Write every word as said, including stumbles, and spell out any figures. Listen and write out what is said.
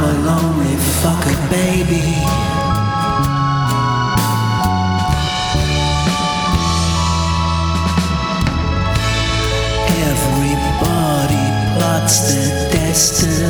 I'm a lonely fucker, baby. Everybody plots their destiny.